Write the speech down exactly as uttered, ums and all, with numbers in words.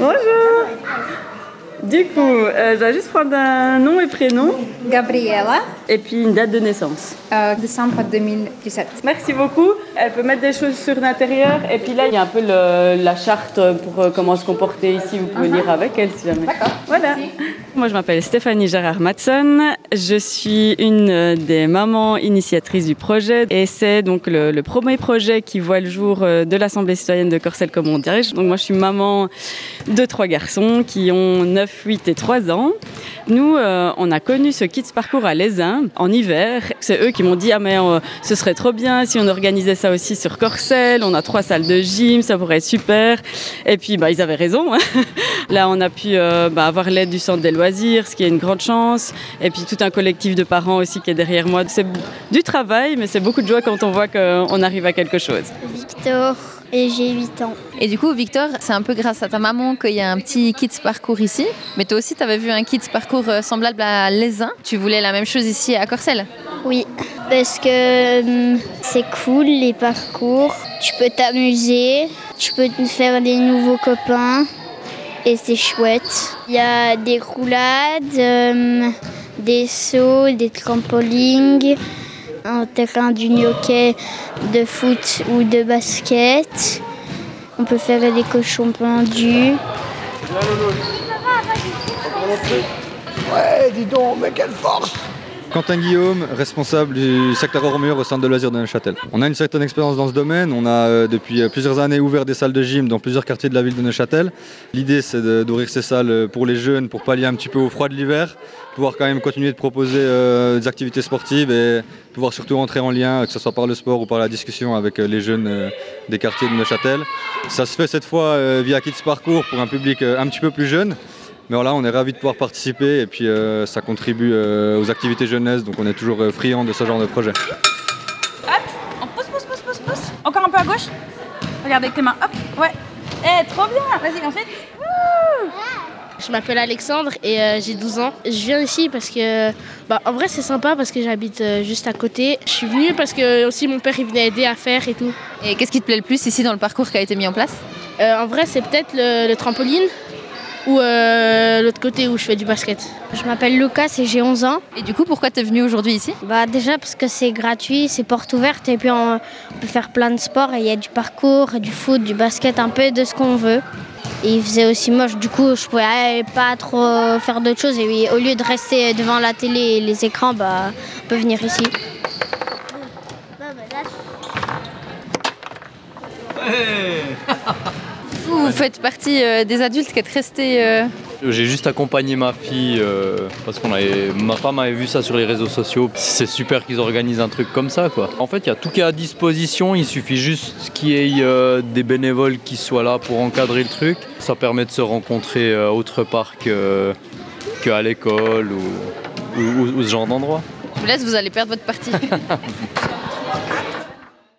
Bonjour. Du coup, euh, je vais juste prendre un nom et prénom. Gabriela. Et puis une date de naissance. Euh, décembre deux mille dix-sept. Merci beaucoup. Elle peut mettre des choses sur l'intérieur. Et puis là, il y a un peu le, la charte pour euh, comment se comporter ici. Vous pouvez uh-huh. lire avec elle si jamais. D'accord. Voilà. Merci. Moi, je m'appelle Stéphanie Gérard-Matson. Je suis une des mamans initiatrices du projet. Et c'est donc le, le premier projet qui voit le jour de l'Assemblée citoyenne de Corcelles comme on dirige. Donc moi, je suis maman de trois garçons qui ont neuf, huit et trois ans. Nous, euh, on a connu ce Kids Parcours à Lézin en hiver. C'est eux qui m'ont dit « Ah mais euh, ce serait trop bien si on organisait ça aussi sur Corcelles. On a trois salles de gym, ça pourrait être super. » Et puis, bah, ils avaient raison. Hein. Là, on a pu euh, bah, avoir l'aide du centre des loisirs, ce qui est une grande chance. Et puis, tout un collectif de parents aussi qui est derrière moi. C'est du travail, mais c'est beaucoup de joie quand on voit qu'on arrive à quelque chose. Victor. Et j'ai huit ans. Et du coup, Victor, c'est un peu grâce à ta maman qu'il y a un petit Kids Parcours ici. Mais toi aussi, tu avais vu un Kids Parcours semblable à Lézin. Tu voulais la même chose ici à Corcelles? Oui, parce que hum, c'est cool les parcours. Tu peux t'amuser, tu peux te faire des nouveaux copains. Et c'est chouette. Il y a des roulades, hum, des sauts, des trampolines. Un terrain du hockey, de foot ou de basket. On peut faire des cochons pendus. Ouais, dis donc, mais quelle force! Quentin Guillaume, responsable du secteur hors mur au centre de loisirs de Neuchâtel. On a une certaine expérience dans ce domaine. On a euh, depuis plusieurs années ouvert des salles de gym dans plusieurs quartiers de la ville de Neuchâtel. L'idée, c'est de, d'ouvrir ces salles pour les jeunes, pour pallier un petit peu au froid de l'hiver, pouvoir quand même continuer de proposer euh, des activités sportives et pouvoir surtout entrer en lien, que ce soit par le sport ou par la discussion avec les jeunes euh, des quartiers de Neuchâtel. Ça se fait cette fois euh, via Kids Parcours pour un public euh, un petit peu plus jeune. Mais voilà, on est ravis de pouvoir participer et puis euh, ça contribue euh, aux activités jeunesse, donc on est toujours euh, friands de ce genre de projet. Hop, on pousse, pousse, pousse, pousse, pousse. Encore un peu à gauche. Regarde avec tes mains, hop, ouais. Eh, trop bien, vas-y, ensuite. Wouh. Je m'appelle Alexandre et euh, j'ai douze ans. Je viens ici parce que, bah, en vrai c'est sympa parce que j'habite euh, juste à côté. Je suis venue parce que aussi mon père il venait aider à faire et tout. Et qu'est-ce qui te plaît le plus ici dans le parcours qui a été mis en place? euh, En vrai c'est peut-être le, le trampoline. Ou euh, l'autre côté où je fais du basket. Je m'appelle Lucas et j'ai onze ans. Et du coup, pourquoi tu es venu aujourd'hui ici? Bah déjà parce que c'est gratuit, c'est porte ouverte et puis on, on peut faire plein de sports. Et il y a du parcours, du foot, du basket, un peu de ce qu'on veut. Et il faisait aussi moche, du coup je pouvais pas trop faire d'autres choses. Et au lieu de rester devant la télé et les écrans, bah, on peut venir ici. Vous faites partie euh, des adultes qui êtes restés... Euh... J'ai juste accompagné ma fille euh, parce que ma femme avait vu ça sur les réseaux sociaux. C'est super qu'ils organisent un truc comme ça, quoi. En fait, il y a tout qui est à disposition. Il suffit juste qu'il y ait euh, des bénévoles qui soient là pour encadrer le truc. Ça permet de se rencontrer euh, autre part que, qu'à l'école ou, ou, ou ce genre d'endroit. Je vous laisse, vous allez perdre votre partie.